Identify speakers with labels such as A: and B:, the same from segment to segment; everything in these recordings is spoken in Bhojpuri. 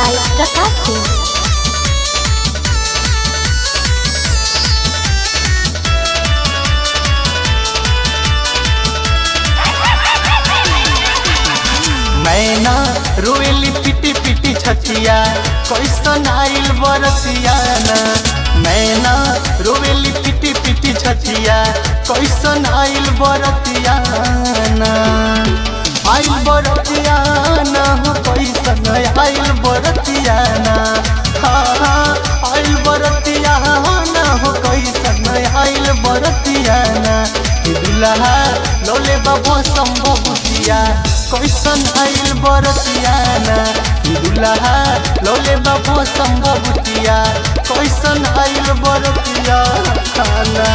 A: by Prakash Singh.
B: मैना रोएली पिटी पिटी छतिया कैसन आइल बरतिया ना। मैना रोएली पिटी पिटी छतिया कैसन आइल बरतिया ना। आइल बरतिया ना हो कैसन आइल बरतिया ना। हाँ आइल बरतिया ना हो कैसन आइल बरतिया ना। दुल्हा लोले बाबा संभवतिया कैसन आइल बरतिया ना। दुल्हा लोले बाबा संभवतिया कैसन आइल बरतिया ना।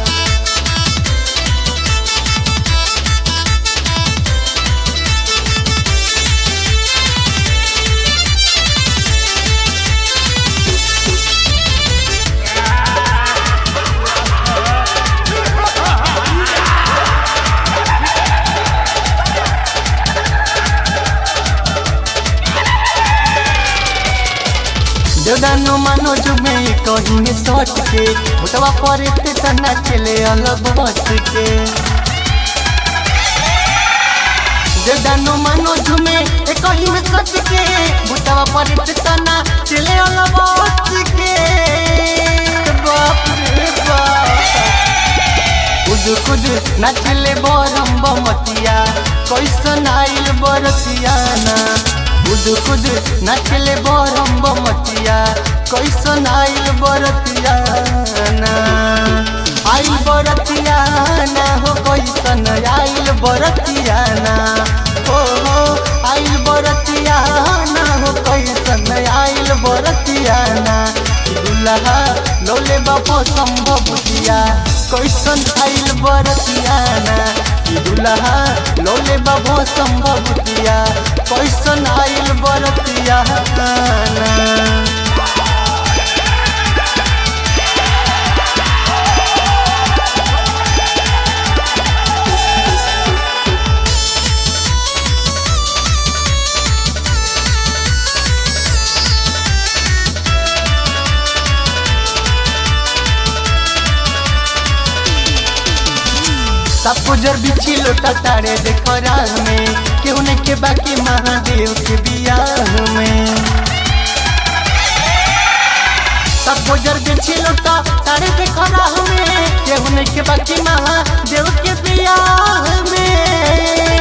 B: देवदानो मानो जुमे कहीं में सट के मुतवा परे ते तना चले अलग बच के। देवदानो मानो जुमे कहीं में सट के मुतवा परे ते तना चले अलग बच के। बाप रे बाप खुद खुद नाचले बरम बमतिया कैसन आइल बरतिया ना। खुद खुद नाचले बरम बमतिया कैसन आइल बरतिया ना। आइल बरतिया ना हो कैसन आइल बरतिया ना। हो आइल बरतिया ना हो कैसन आइल बरतिया ना। दुल्हा लोले बाबा संभवतिया कैसन आइल बरतिया ना। दुल्हा लोले बाबा संभवतिया कैसन आइल बरतिया ना। सपुजर बिछी लोटा तारे देखो राह में केहू ने के बाकी महादेव के बियाह में। सपुजर बिछी लोटा तारे देखो राह में केहू ने के बाकी महादेव के बियाह में।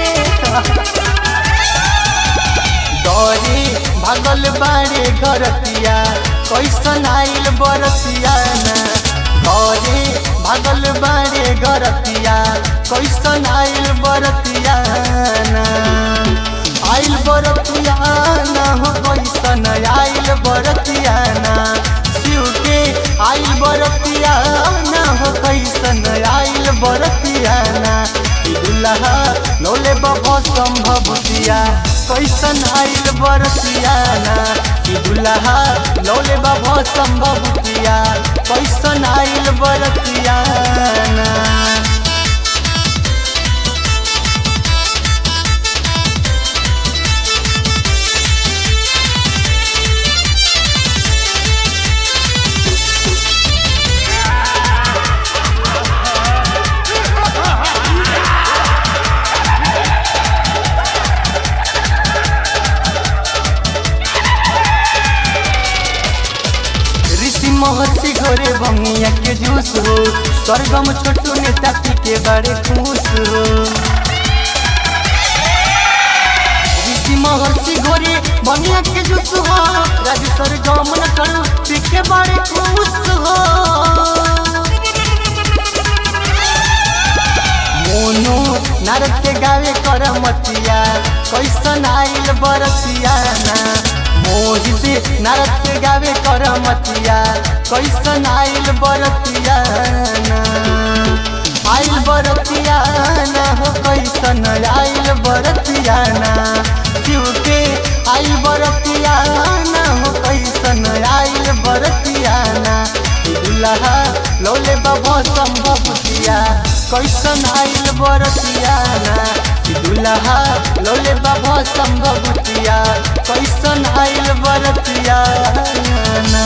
B: दौरी भागल बारे घरतिया कैसन आइल बरतिया ना। दौरी भागल बारे घरतिया कैसन आइल बरतिया ना। आइल बरतिया ना हो कैसन आइल बरतिया ना। शिव के आइल बरतिया ना हो कैसन आइल बरतिया ना। दुल्हा लोले बाबा संभवतिया कैसन आइल बरतिया ना। दुल्हा लोले बाबा संभवतिया कैसन आइल बरतिया ना। महर्षि घरे भंगिया के जूस हो स्वर्गम छोटू नेता के बड़े खुश हो। ऋषि महर्षि घरे भंगिया के जूस हो राज स्वर्गम न के बड़े खुश हो। मोनो नारद के गावे कर मतिया कैसन आइल बरतिया ना। मोहित नारद के गावे कर मतिया कैसन आइल बरतिया ना। आइल बरतिया ना हो कैसन आइल बरतिया ना। शिव के आइल बरतिया ना हो कैसन आइल बरतिया ना। दुल्हा लोले बाबा संभवतिया कैसन आइल बरतियाना कि दुल्हा लोले बाबा संभवतिया कैसन आइल बरतियाना।